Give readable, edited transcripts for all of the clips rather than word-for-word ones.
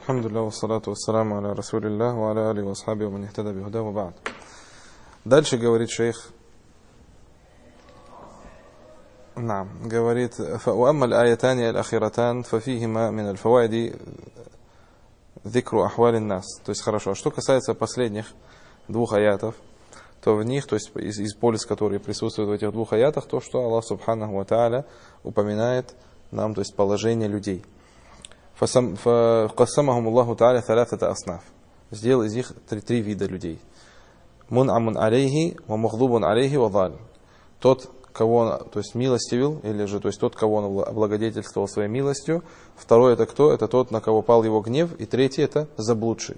Алхамдулиллах, вассалату вассаламу аля расулиллах, ва аля али ва асхаби ва ман ихтада бихуда ва ба'д. Дальше говорит шейх, говорит, فَأُمَّا الْآيَتَانِ الْأَخِيرَتَانِ فَفِيهِمَا مِنَ الْفَوَائِدِ ذِكْرُ أَحْوَالِ النَّاسِ. То есть хорошо. А что касается последних двух аятов, то в них, то есть из полис, которые присутствуют в этих двух аятах, то, что Аллах Субханаху ва Тааля упоминает нам, то есть положение людей. فَقَسَّمَهُمُ اللَّهُ تَعَالَى ثَلَاثَةَ أَصْنَافٍ. Сделал из них три вида людей. مُنْعَمٌ عَلَيْهِ وَمُغْضُوبٌ عَلَيْهِ وَضَالٌ. Тот, кого он, то есть милостивил, или же, то есть тот, кого он облагодетельствовал своей милостью. Второй это кто? Это тот, на кого пал его гнев. И третий это заблудший.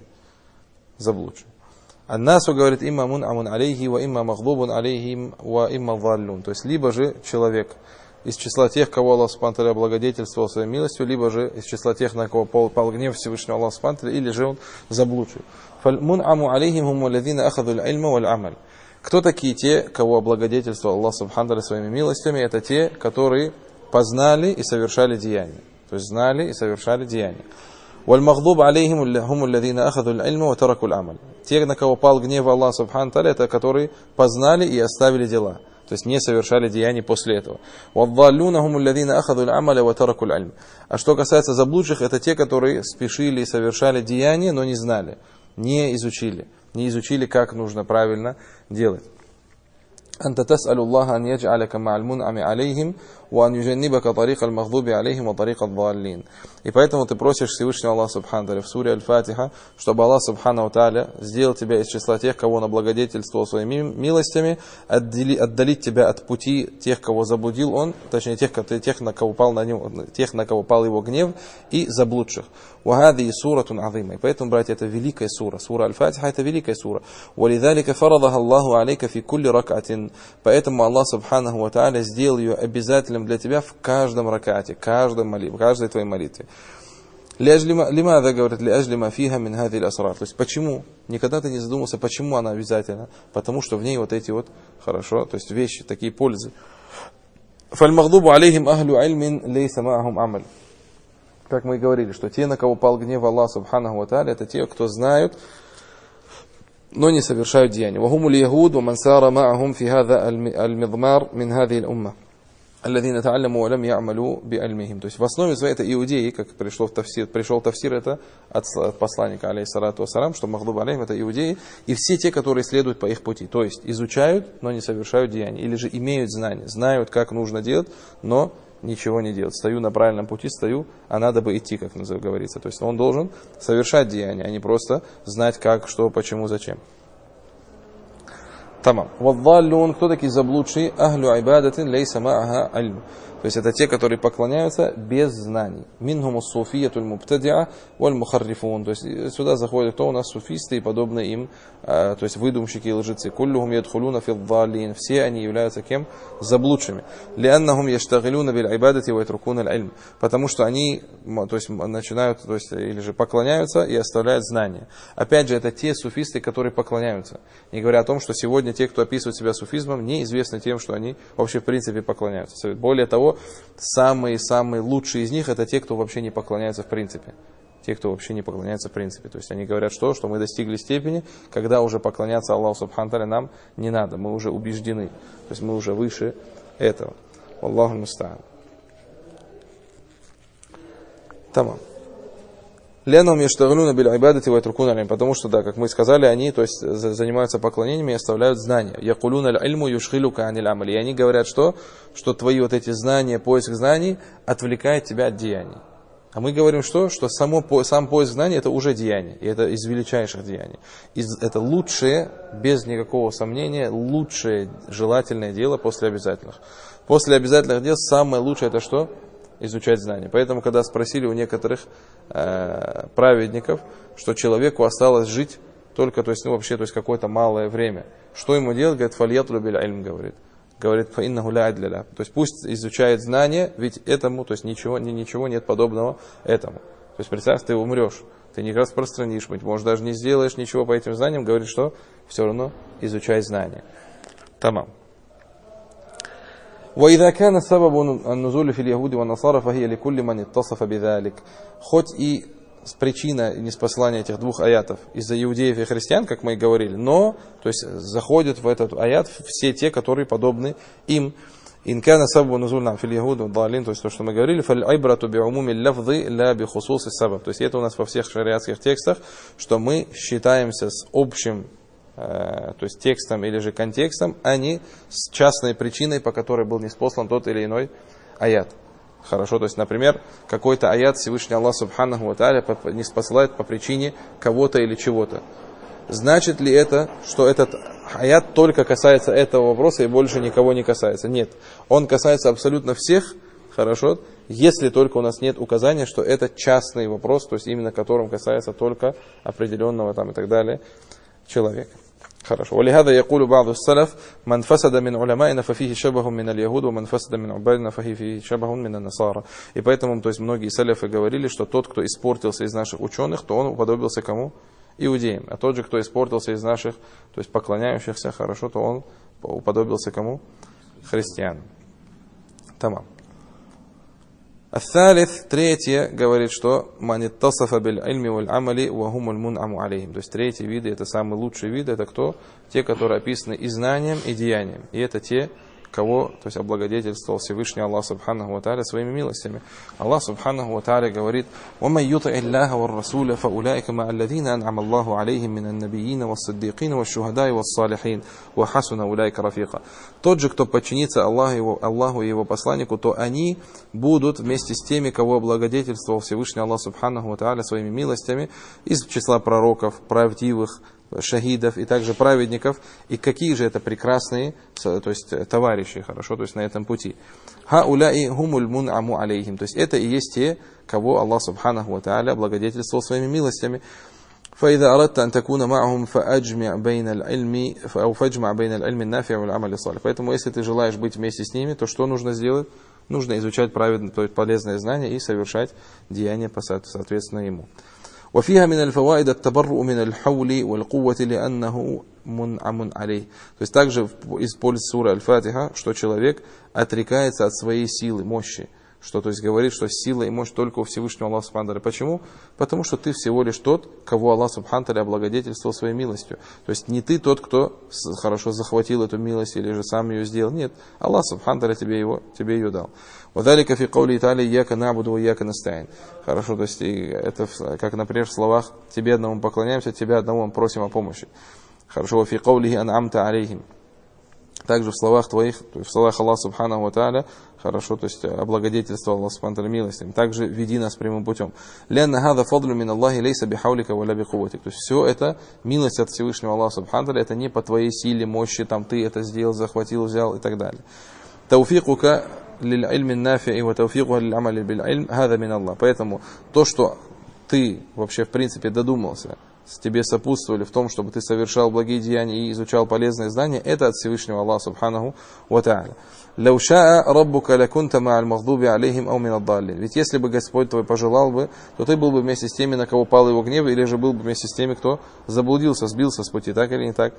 Ан-насу, говорит, имма мун'амун алейхи, ва имма магдубун алейхим, ва имма валлун. То есть либо же человек из числа тех, кого Аллах Субхану ва Тааля облагодетельствовал своей милостью, либо же из числа тех, на кого пал гнев Всевышнего Аллаха Субхану ва Тааля, или же он заблудший. Фаль-мун'аму алейхим хуму аллазина ахаду аль-ильма валь-амаль. Кто такие те, кого облагодетельствовал Аллах Субхану ва Тааля своими милостями? Это те, которые познали и совершали деяния. То есть знали и совершали деяния. Валь-магдуб алейхим хуму аллазина ахаду аль-ильма ва тараку аль-амаль. Те, на кого пал гнев Аллаха Субхану ва Тааля, это которые познали и оставили дела. То есть не совершали деяний после этого. А что касается заблудших, это те, которые спешили и совершали деяния, но не знали, не изучили, как нужно правильно делать. أنت تسأل الله أن يجعلك مع المنعم عليهم وأن يجنبك طريق المغضوب عليهم وطريق الضالين. И поэтому ты просишь Всевышнего Аллаха Субхану Тааля в суре Аль-Фатиха, чтобы Аллах Субхану Тааля сделал тебя из числа тех, кого он облагодетельствовал своими милостями, отдалить тебя от пути тех, кого заблудил он, точнее тех, на кого пал его гнев, и заблудших. وهذه سورة عظيمة. Поэтому, братья, это великая сура. Сура Аль-Фатиха это великая сура. ولذلك فرضها الله عليك في كل ركعة. Поэтому Аллах Субханаху ва Тааля сделал ее обязательным для тебя в каждом ракате, каждой твоей молитве. Лимада, говорит, лиажлима фиха мин хадил асрар. То есть почему? Никогда ты не задумался, почему она обязательна? Потому что в ней вот эти вот, хорошо, то есть вещи, такие пользы. Фальмагдубу алейхим ахлю ильмин лейса маахум амаль. Как мы и говорили, что те, на кого пал гнев Аллах Субханаху ва Тааля, это те, кто знают, но не совершают деяния. وهم اليهود ومن سار معهم في هذا المضمار من هذه الأمة الذين تعلموا ولم يعملوا بعلمهم. То есть в основе своей это иудеи, как пришел тафсир это от посланника алейхиссалату вассалам, что магдуб алейхим это иудеи, и все те, которые следуют по их пути. То есть изучают, но не совершают деяния, или же имеют знания, знают, как нужно делать, но ничего не делать. Стою на правильном пути, а надо бы идти, как говорится. То есть он должен совершать деяния, а не просто знать как, что, почему, зачем. Тамам. Ваддаллун, кто такие заблудшие? Ахлю айбадатин лейса ма'аха альм. То есть это те, которые поклоняются без знаний. Минхуму суфиятуль мубтадиа валь мухаррифун. То есть сюда заходят кто у нас суфисты и подобные им, то есть выдумщики и лжецы. Куллюхум ядхулуна фиддаллин. Все они являются кем? Заблудшими. Лианнахум яштагилуна биль айбадати ва ятрукуна аль-ильм. Потому что они, то есть начинают, то есть или же поклоняются и оставляют знания. Опять же, это те суфисты, которые поклоняются. Не говоря о том, что сегодня те, кто описывает себя суфизмом, неизвестны тем, что они вообще в принципе поклоняются. Более того, самые лучшие из них это те, кто вообще не поклоняется в принципе. Те, кто вообще не поклоняется в принципе. То есть они говорят, что мы достигли степени, когда уже поклоняться Аллаху Субхану Тааля нам не надо. Мы уже убеждены. То есть мы уже выше этого. Аллаху муста'ан. Тамам. Ленум яштагилуна биль айбадати ва ятрукуна аль-илм. Потому что, да, как мы сказали, они, то есть, занимаются поклонениями и оставляют знания. Якулуна аль-ильму юшхилука аниль амаль. И они говорят, что твои вот эти знания, поиск знаний отвлекает тебя от деяний. А мы говорим, что сам поиск знаний это уже деяние. И это из величайших деяний. Это лучшее, без никакого сомнения, лучшее желательное дело после обязательных. После обязательных дел самое лучшее это что? Изучать знания. Поэтому, когда спросили у некоторых праведников, что человеку осталось жить только, то есть, вообще, то есть, какое-то малое время, что ему делать? Говорит, фальятлу биль ильм, говорит, фаиннаху ля адля. То есть, пусть изучает знания, ведь этому, то есть, ничего нет подобного этому. То есть, представь, ты умрешь, ты не распространишь, может, даже не сделаешь ничего по этим знаниям, говорит, что все равно изучай знания. Тамам. وإذا كان السبب النزول في اليهود والنصارى فهي لكل من اتصف بذلك. Хоть и причина неспослания этих двух аятов из-за иудеев и христиан, как мы и говорили, но то есть, заходят в этот аят все те, которые подобны им. Инкана саббу нузуль нам фил яхуд ваддалин, то есть то, что мы говорили, фаль айбрату би умуми лафзы ля би хусуси сабаб. То есть это у нас во всех шариатских текстах, что мы считаемся с общим то есть текстом или же контекстом, а не с частной причиной, по которой был ниспослан тот или иной аят. Хорошо, то есть, например, какой-то аят Всевышний Аллах Субханаху ва Тааля ниспосылает по причине кого-то или чего-то. Значит ли это, что этот аят только касается этого вопроса и больше никого не касается? Нет. Он касается абсолютно всех, хорошо, если только у нас нет указания, что это частный вопрос, то есть именно которым касается только определенного там и так далее человека. Хорошо. ولهذا يقول بعض السلف من فسد من علمائنا ففيه شبه من اليهود ومن فسد من عبادنا ففيه شبه من النصارى. И поэтому, то есть многие салафы говорили, что тот, кто испортился из наших ученых, то он уподобился кому? Иудеям. А тот же, кто испортился из наших, то есть поклоняющихся, хорошо, то он уподобился кому? Христианам. Тамам. Ас-салис, третье, говорит, что ман иттасафа биль ильми валь амали ва хумуль мун'аму алейхим. То есть третий вид, это самый лучший вид, это кто? Те, которые описаны и знанием, и деянием. И это те, кого, то есть облагодетельствовал Всевышний Аллах Субханаху ва Тааля своими милостями. Аллах Субханаху ва Тааля говорит: وَمَنْ يُطِعِ اللَّهَ وَالرَّسُولَ فَأُولَٰئِكَ مَعَ الَّذِينَ أَنْعَمَ اللَّهُ عَلَيْهِمْ مِنَ النَّبِيِّينَ وَالصِّدِّيقِينَ وَالشُّهَدَاءِ وَالصَّالِحِينَ وَحَسُنَ أُولَٰئِكَ رَفِيقًا. Тот же, кто подчинится Аллаху и его посланнику, то они будут вместе с теми, кого облагодетельствовал Всевышний Аллах Субханаху ва Тааля своими милостями из числа пророков, правдивых, шахидов и также праведников. И какие же это прекрасные, то есть товарищи, хорошо, то есть на этом пути. Хауляи хумуль мун'аму алейхим. То есть это и есть те, кого Аллах Субханаху ва Тааля благодетельствовал своими милостями. فإذا أردت أن تكون معهم فأجمع بين العلم أو فاجمع بين العلم النافع والعمل الصالح. Поэтому, если ты желаешь быть вместе с ними, то что нужно сделать? Нужно изучать праведное, то есть полезное знание и совершать деяния соответственно ему. وفيها من الفوائد التبرؤ من الحول والقوة لأنه منعم عليه. То есть также из пользы суры Аль-Фатиха, что человек отрекается от своей силы, мощи. Что, то есть говорит, что сила и мощь только у Всевышнего Аллаха Субхану ва Тааля. Почему? Потому что ты всего лишь тот, кого Аллах Субхану ва Тааля облагодетельствовал своей милостью. То есть не ты тот, кто хорошо захватил эту милость или же сам ее сделал. Нет, Аллах Субхану ва Тааля тебе ее дал. وَذَلِكَ فِي قَوْلِهِ تَعَالَى إِيَّاكَ نَعْبُدُ وَإِيَّاكَ نَسْتَعِينُ. Хорошо, то есть это как, например, в словах тебе одному поклоняемся, тебе одному просим о помощи. Хорошо, وَفِي قَوْلِهِ أَنْعَمْتَ عَلَيْهِمْ. Также в словах твоих, в словах Аллаха Субханаху ва Тааля, хорошо, то есть облагодетельствовал Аллах Субхану ва Тааля милостями. Также веди нас прямым путем. لأن هذا فضل من الله ليس بحولك ولا بقوتك. То есть все это милость от Всевышнего Аллаха Субхану ва Тааля, это не по твоей силе, мощи, там ты это сделал, захватил, взял и так далее. توفيقك للعلم النافع وتوفيقها للعمل بالعلم هذا من الله. Поэтому то, что ты вообще в принципе додумался, тебе сопутствовали в том, чтобы ты совершал благие деяния и изучал полезные знания, это от Всевышнего Аллаха Субханаху ва Тааля. لو شاء ربك لكنت مع المغضوب عليهم أو من الضالين. Ведь если бы Господь твой пожелал бы, то ты был бы вместе с теми, на кого пал его гнев, или же был бы вместе с теми, кто заблудился, сбился с пути, так или не так?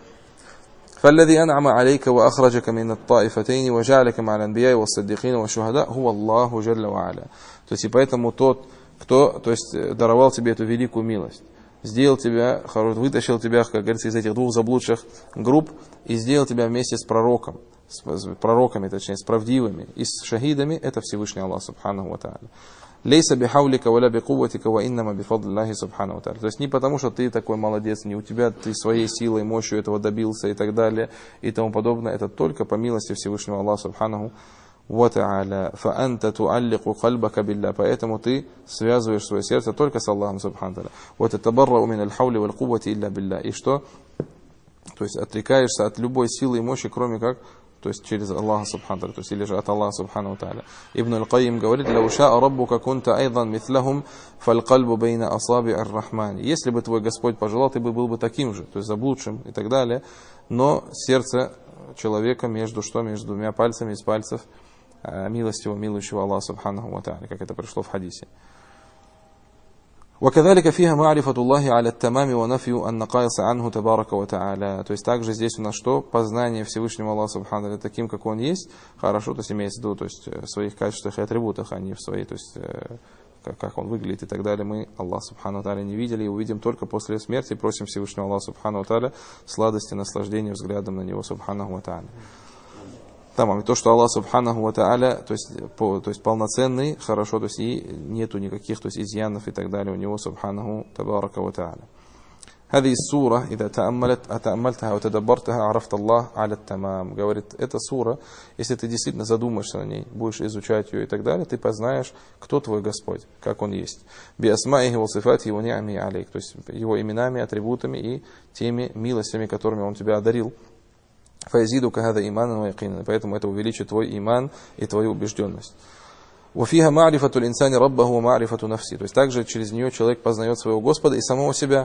فالذي أنعم عليك وأخرجك من الطائفتين وجعلك مع الأنبياء والصديقين والشهداء هو الله جل وعلا. То есть и поэтому тот, кто, то есть даровал тебе эту великую милость, сделал тебя, вытащил тебя, как говорится, из этих двух заблудших групп и сделал тебя вместе с пророком, с пророками, точнее, с правдивыми и с шахидами, это Всевышний Аллах Субханаху ва Тааля. Лейса бихаулика валя бикуватика ва иннама бифадлиллахи Субханаху ва Тааля. То есть не потому, что ты такой молодец, не у тебя, ты своей силой, мощью этого добился и так далее и тому подобное. Это только по милости Всевышнего Аллаха Субханаху ва Тааля. Фаанта туаллику кальбака билля. Поэтому ты связываешь свое сердце только с Аллахом Субханаху ва Тааля. Ва татабаррау мин аль-хаули валь куввати илля билля. И что? То есть отрекаешься от любой силы и мощи, кроме как, то есть через Аллаха Субхану ва Тааля, то есть или же от Аллаха Субхану ва Тааля. Ибн Аль-Кайим говорит: «Лау шаа раббука кунта айдан мithлахум фаль-кальбу бейна асаби ар-рахман». Если бы твой Господь пожелал, ты был бы таким же, то есть заблудшим и так далее. Но сердце человека между двумя пальцами из пальцев милостивого, милующего Аллаха Субхану ва Тааля, как это пришло в хадисе. وكذلك فيها معرفة الله على التمام ونفي النقائص عنه تبارك وتعالى. То есть также здесь у нас что? Познание Всевышнего Аллаха Субхану ва Тааля таким, как Он есть, хорошо, то есть имеется в виду, то есть в своих качествах и атрибутах, а не в своей, то есть как он выглядит и так далее, мы Аллах Субхану Тааля не видели и увидим только после смерти. Просим Всевышнего Аллаха Субхану Тааля сладости, наслаждения взглядом на него Субхану Тааля. Тамам, и то, что Аллах Субханаху ва Тааля, то есть полноценный, хорошо, то есть и нету никаких, то есть изъянов и так далее у него Субханаху Табарака ва Тааля. هذه السورة إذا تأملتها وتدبرتها عرفت الله على التمام. Говорит, эта сура, если ты действительно задумаешься на ней, будешь изучать ее и так далее, ты познаешь, кто твой Господь, как Он есть. بأسمائه وصفاته ونعمه عليك, то есть его именами, атрибутами и теми милостями, которыми Он тебя одарил. فيزيدك هذا إيمانا ويقينا, поэтому это увеличит твой иман и твою убежденность. وفيها معرفة الإنسان ربه ومعرفة نفسه, то есть также через нее человек познает своего Господа и самого себя.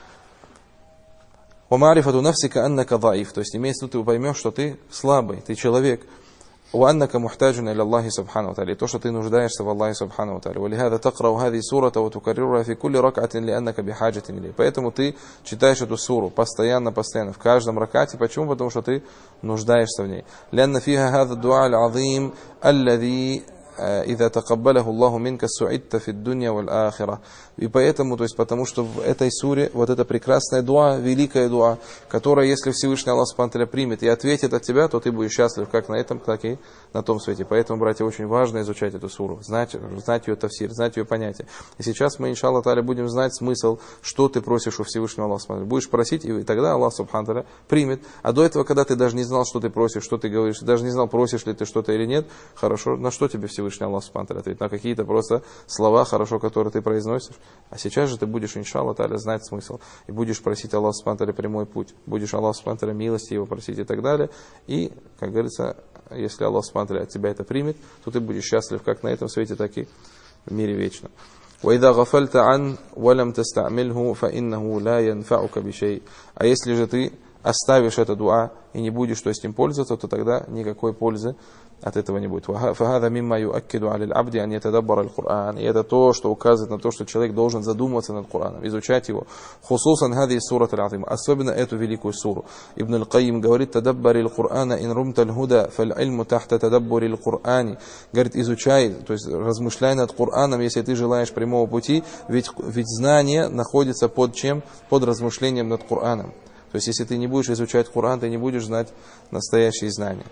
ومعرفة نفسك أنك ضعيف, то есть имеется в виду, ты поймешь, что ты слабый, ты человек. وأنك محتاج إلى الله سبحانه وتعالى, то, что ты нуждаешься в Аллахе سبحانه وتعالى. ولهذا تقرأ هذه السورة وتكررها في كل ركعة لأنك بحاجة إليه. Поэтому ты читаешь эту суру постоянно, в каждом ракате. Почему? Потому что ты нуждаешься в ней. لأن فيها هذا الدعاء العظيم الذي إذا تقبله الله منك سعدت في الدنيا والآخرة. И поэтому, то есть потому что в этой суре вот эта прекрасная дуа, великая дуа, которая, если Всевышний Аллах Субхану ва Тааля примет и ответит от тебя, то ты будешь счастлив как на этом, так и на том свете. Поэтому, братья, очень важно изучать эту суру, знать ее тафсир, знать ее понятие. И сейчас мы, иншаллах тааля, будем знать смысл, что ты просишь у Всевышнего Аллаха Субхану ва Тааля. Будешь просить, и тогда Аллах Субхану ва Тааля примет. А до этого, когда ты даже не знал, что ты просишь, что ты говоришь, даже не знал, просишь ли ты что-то или нет, хорошо, на что тебе Всевышний Аллах Субхану ва Тааля ответит? На какие-то просто слова, хорошо, которые ты произносишь. А сейчас же ты будешь, иншаллах тааля, знать смысл. И будешь просить Аллаха Субхану ва Тааля прямой путь. Будешь Аллаха Субхану ва Тааля милости его просить и так далее. И, как говорится, если Аллах Субхану ва Тааля от тебя это примет, то ты будешь счастлив как на этом свете, так и в мире вечно. وَإِذَا غَفَلْتَ عَنْ وَلَمْ تَسْتَعْمِلْهُ فَإِنَّهُ لَا يَنْفَعُكَ بِشَيْءٍ. А если же ты оставишь это дуа и не будешь, то есть им пользоваться, то тогда никакой пользы от этого не будет. فَهَذَا مِمَّا يُؤَكِّدُ عَلَى الْعَبْدِ أَنْ يَتَدَبَّرَ الْقُرْآنِ. И это то, что указывает на то, что человек должен задуматься над Кораном, изучать его. خُصُوصًا هذه السورة العظيمة. Особенно эту великую суру. Ибн аль-Кайим говорит: «Тадаббари аль-Кур'ана ин румта аль-худа фаль-ильму тахта тадаббури аль-Кур'ани». Говорит, изучай, то есть размышляй над Кораном, если ты желаешь прямого пути, ведь знание находится под чем? Под размышлением над Кораном. То есть, если ты не будешь изучать Коран, ты не будешь знать настоящие знания.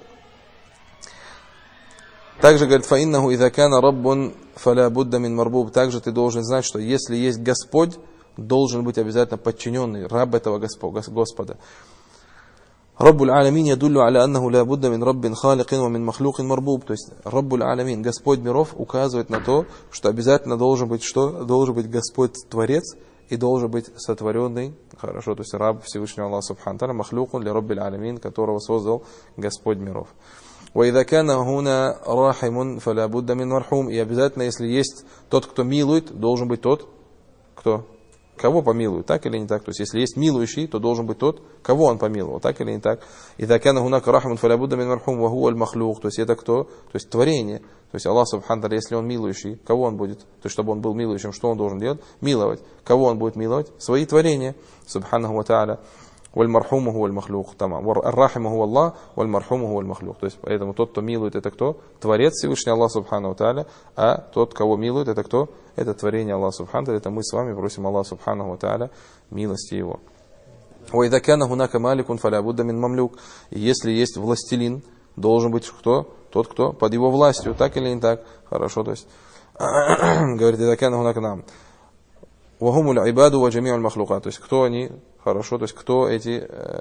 Также говорит: «Фаиннаху иза кана раббун фаля будда мин марбуб». Также ты должен знать, что если есть Господь, должен быть обязательно подчиненный, раб этого Господа. Раббуль алямин ядуллю аля аннаху ля будда мин раббин халикин ва мин махлукин марбуб. То есть, Раббуль алямин, Господь миров, указывает на то, что обязательно должен быть что? Должен быть Господь Творец и должен быть сотворенный, хорошо, то есть раб Всевышнего Аллаха Субхану ва Тааля, махлукун ля раббиль алямин, которого создал Господь миров. وَإِذَا كَانَ هُنَا رَاحِمٌ فَلَا بُدَّ مِنْ مَرْحُومٍ. И обязательно, если есть тот, кто милует, должен быть тот, кто кого помилует, так или не так. То есть, если есть милующий, то должен быть тот, кого он помиловал, так или не так. إِذَا كَانَ هُنَاكَ رَحْمٌ فَلَا بُدَّ мин мархум وَهُوَ الْمَخْلُوق. То есть, это кто? То есть, творение. То есть, Аллах Субхану ва Тааля, если он милующий, кого он будет? То есть, чтобы он был милующим, что он должен делать? Миловать. Кого он будет миловать? Свои творения. Субханаху ва Тааля. والمرحوم هو المخلوق, تمام. الرحم هو الله والمرحوم هو المخلوق. То есть, поэтому тот, кто милует, это кто? Творец Всевышний Аллах Субхану ва Тааля, а тот, кого милует, это кто? Это творение Аллаха Субхану ва Тааля. Это мы с вами просим Аллаха Субхану ва Тааля милости его. وإذا كان هناك مالك فلا بد من مملوك. И если есть властелин, должен быть кто? Тот, кто под его властью, так или не так? Хорошо, то есть говорит: إذا كان هناك نعم وهم العباد وجميع المخلوقات. То есть, кто они? Хорошо, то есть, кто эти,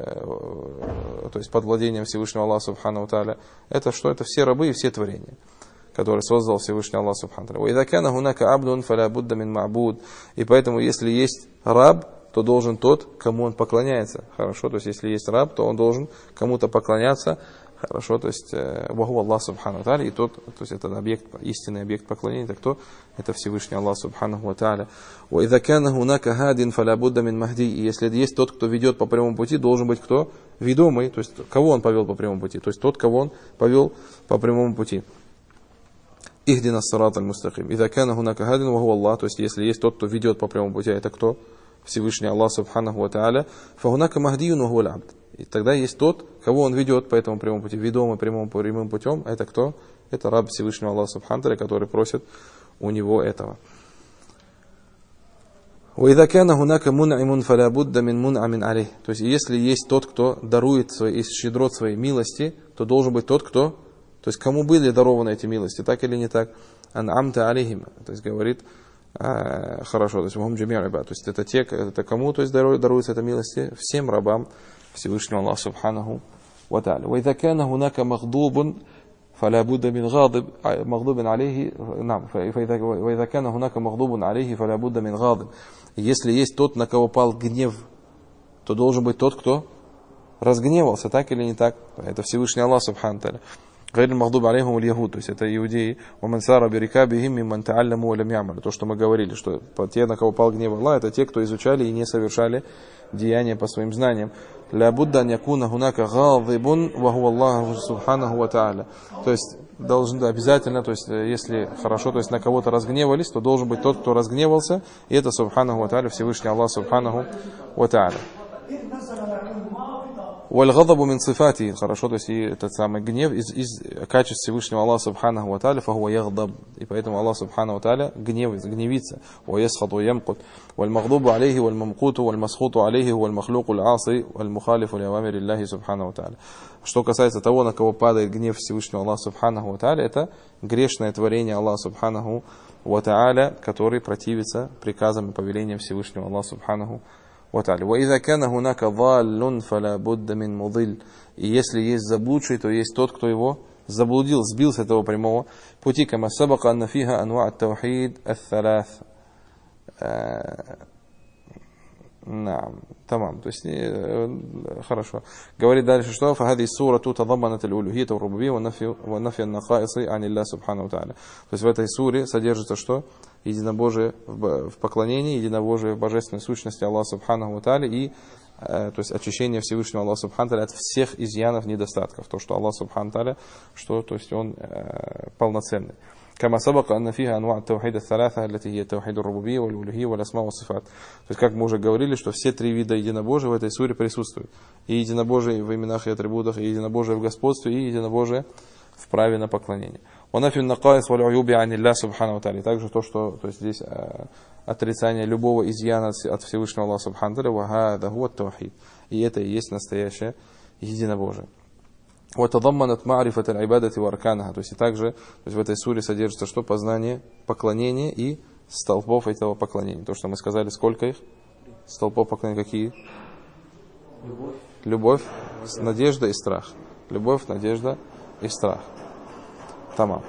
то есть, под владением Всевышнего Аллаха Субхану ва Тааля? Это что? Это все рабы и все творения, которые создал Всевышний Аллах Субхану ва Тааля. وإذا كان هناك عبد فلا بد من معبود. И поэтому, если есть раб, то должен тот, кому он поклоняется. Хорошо, то есть, если есть раб, то он должен кому-то поклоняться. Хорошо, то есть, Ваху Аллах Субхану ва Тааля, и тот, то есть, этот объект, истинный объект поклонения, это кто? Это Всевышний Аллах Субхану ва Тааля. وإذا كان هناك هاد فلا بد من مهدي. И если есть тот, кто ведет по прямому пути, должен быть кто? Ведомый, то есть, кого он повел по прямому пути? То есть, тот, кого он повел по прямому пути. Ихдина ас-сират аль-мустаким. إذا كان هناك هاد وهو الله. То есть, если есть тот, кто ведет по прямому пути, это кто? Всевышний Аллах Субхану ва Тааля. فهناك مهدي وهو العبد. И тогда есть тот, кого он ведет по этому прямому пути, ведомый прямым путем. Это кто? Это раб Всевышнего Аллаха Субхану ва Тааля, который просит у него этого. وَإِذَا كَانَ هُنَاكَ مُنْعِمٌ فَلَا بُدَّ مِنْ مُنْعَمٍ عَلَيْهِ. То есть, если есть тот, кто дарует из щедрот своей милости, то должен быть тот, кто, то есть, кому были дарованы эти милости, так или не так. «Ан'амта алейхим», то есть, говорит, хорошо, то есть, «Вахум джами'у ибад», то есть, это кому, то есть, даруется эта милости? Всем рабам Всевышнего Аллаха Субханаху ва Тааля. وَإِذَا كَانَ هُنَاكَ مَغْضُوبٌ فلا بد من مغضوب عليه نعم وإذا كان هناك مغضوب عليه فلا بد من غاضب. Если есть тот, на кого пал гнев, то должен быть тот, кто разгневался, так или не так? Это Всевышний Аллах Субхану Тааля. غير المغضوب عليهم اليهود, то есть это иудеи. ومن سار بركابهم ممن تعلموا ولم يعملوا. То, что мы говорили, что те, на кого пал гнев Аллаха, это те, кто изучали и не совершали деяния по своим знаниям. لا بد أن يكون هناك غاضب وهو الله سبحانه وتعالى. То есть должен обязательно, то есть если хорошо, то есть на кого-то разгневались, то должен быть тот, кто разгневался, и это Субханаху ва Тааля, Всевышний Аллах Субханаху ва Тааля. والغضب من صفاته, хорошо, то есть и этот самый гнев из качеств Всевышнего Аллаха Субханаху ва Тааля, فهو يغضب, и поэтому Аллах Субханаху ва Тааля гневится, ويسخط ويمقت, والمغضوب عليه والممقوت والمسخوط عليه هو المخلوق العاصي والمخالف لأوامر الله سبحانه وتعالى. Что касается того, на кого падает гнев Всевышнего Аллаха Субханаху ва Тааля, это грешное творение Аллаха Субханаху ва Тааля, который противится приказам и повелениям Всевышнего Аллаха Субханаху ва Тааля. وَإِذَا كَانَ هُنَاكَ ضَالٌ فَلَا بُدَّ مِنْ مُضِلٍ. И если есть заблудший, то есть тот, кто его заблудил, сбил с этого прямого пути. كما سبق أن فيها أنواع التوحيد الثلاث. نعم تمام. То есть хорошо. Говорит дальше, что فهذه السورة تضمنت الألوهية والربوبية ونفي النقائص عن الله سبحانه وتعالى. То есть в этой суре содержится что? Единобожие в поклонении, единобожие в божественной сущности Аллаха Субханаху ва Тааля и то есть очищение Всевышнего Аллаха Субхану Тааля от всех изъянов, недостатков. То, что Аллах Субхану Тааля, что, то есть он полноценный. كما سبق أن فيها أنواع التوحيد الثلاثة التي هي توحيد الربوبية والألوهية والأسماء والصفات. То есть, как мы уже говорили, что все три вида единобожия в этой суре присутствуют. И единобожие в именах и атрибутах, и единобожие в господстве, и единобожие в праве на поклонение. وَنَفِي النَّقَائِصِ وَالْعُيُوبِ عَنِ اللَّهِ سُبْحَانَهُ وَتَعَالَى. Также то, что то есть здесь отрицание любого изъяна от Всевышнего Аллаха Субхану Тааля. وَهَذَا هُوَ التَّوْحِيد. И это и есть настоящее единобожие. وَتَضَمَّنَتْ مَعْرِفَةَ الْعِبَادَةِ وَأَرْكَانَهَا. То есть и также то есть в этой суре содержится что? Познание поклонения и столпов этого поклонения. То, что мы сказали, сколько их? Столпов поклонения какие? Любовь, надежда и страх. Любовь, надежда и страх. Тамам.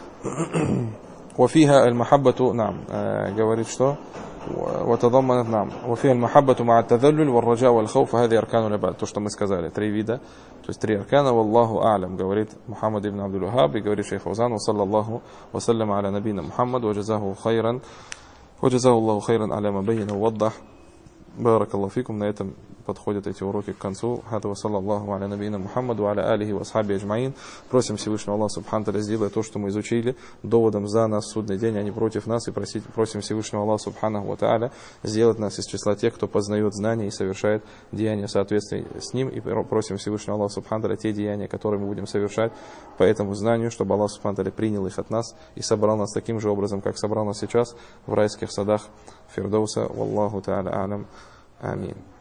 وفيها المحبة نعم говорит что وتضمنت نعم وفيها المحبة مع التذلل والرجاء والخوف هذه أركان العبادة. То, что мы сказали, три вида, то есть три аркана. والله أعلم, говорит Мухаммад ибн Абдул Вахаб, и говорит шейх Фаузан, وصلى الله وسلم على نبينا محمد وجزاه الله خيرا على ما بين ووضح. بارك الله فيكم. На этом подходят эти уроки к концу. Хата ва саллаллаху аля набийна Мухаммаду ва аля алихи ва асхаби аджмаин. Просим Всевышнего Аллаха Субхану Тааля сделать то, что мы изучили, доводом за нас в судный день, а не против нас. И просим Всевышнего Аллаха Субханаху ва Тааля сделать нас из числа тех, кто познает знания и совершает деяния в соответствии с ним. И просим Всевышнего Аллаха Субхану Тааля те деяния, которые мы будем совершать по этому знанию, чтобы Аллах Субхану Тааля принял их от нас и собрал нас таким же образом, как собрал нас сейчас в райских садах Фирдауса. Валлаху Тааля алям. Амин.